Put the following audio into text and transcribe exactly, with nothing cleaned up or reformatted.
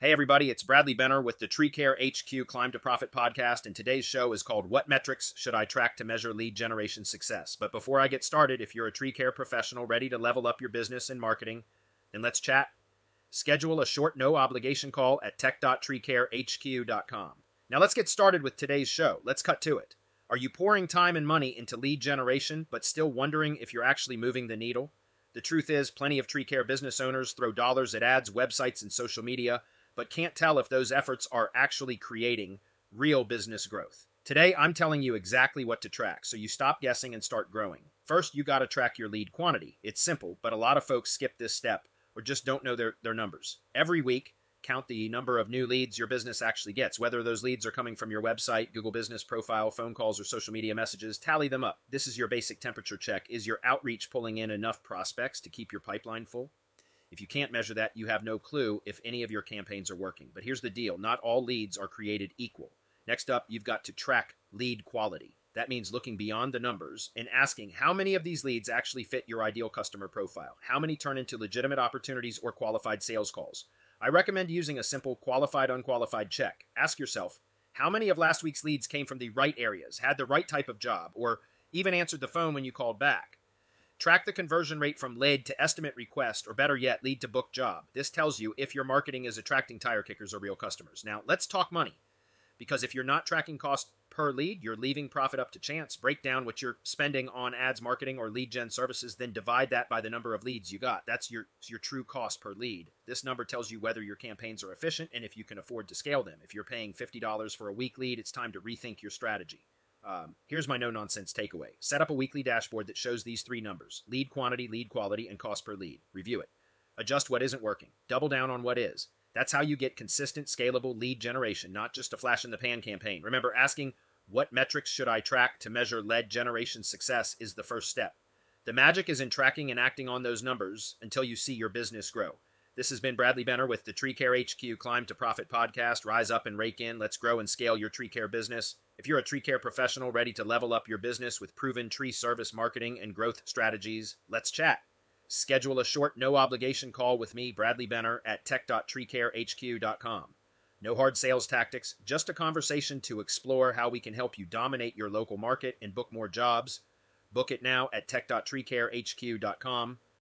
Hey everybody, it's Bradley Benner with the Tree Care H Q Climb to Profit podcast, and today's show is called What Metrics Should I Track to Measure Lead Generation Success? But before I get started, if you're a tree care professional ready to level up your business and marketing, then let's chat. Schedule a short no obligation call at tech dot tree care h q dot com. Now let's get started with today's show. Let's cut to it. Are you pouring time and money into lead generation but still wondering if you're actually moving the needle? The truth is, plenty of tree care business owners throw dollars at ads, websites, and social media, but can't tell if those efforts are actually creating real business growth. Today, I'm telling you exactly what to track, so you stop guessing and start growing. First, you got to track your lead quantity. It's simple, but a lot of folks skip this step or just don't know their, their numbers. Every week, count the number of new leads your business actually gets. Whether those leads are coming from your website, Google Business Profile, phone calls, or social media messages, tally them up. This is your basic temperature check. Is your outreach pulling in enough prospects to keep your pipeline full? If you can't measure that, you have no clue if any of your campaigns are working. But here's the deal. Not all leads are created equal. Next up, you've got to track lead quality. That means looking beyond the numbers and asking how many of these leads actually fit your ideal customer profile. How many turn into legitimate opportunities or qualified sales calls? I recommend using a simple qualified, unqualified check. Ask yourself, how many of last week's leads came from the right areas, had the right type of job, or even answered the phone when you called back? Track the conversion rate from lead to estimate request, or better yet, lead to book job. This tells you if your marketing is attracting tire kickers or real customers. Now, let's talk money, because if you're not tracking cost per lead, you're leaving profit up to chance. Break down what you're spending on ads, marketing, or lead gen services, then divide that by the number of leads you got. That's your, your true cost per lead. This number tells you whether your campaigns are efficient and if you can afford to scale them. If you're paying fifty dollars for a week lead, it's time to rethink your strategy. Um, here's my no-nonsense takeaway. Set up a weekly dashboard that shows these three numbers: lead quantity, lead quality, and cost per lead. Review it. Adjust what isn't working. Double down on what is. That's how you get consistent, scalable lead generation, not just a flash-in-the-pan campaign. Remember, asking what metrics should I track to measure lead generation success is the first step. The magic is in tracking and acting on those numbers until you see your business grow. This has been Bradley Benner with the Tree Care H Q Climb to Profit podcast. Rise up and rake in. Let's grow and scale your tree care business. If you're a tree care professional ready to level up your business with proven tree service marketing and growth strategies, let's chat. Schedule a short, no-obligation call with me, Bradley Benner, at tech dot tree care h q dot com. No hard sales tactics, just a conversation to explore how we can help you dominate your local market and book more jobs. Book it now at tech dot tree care h q dot com.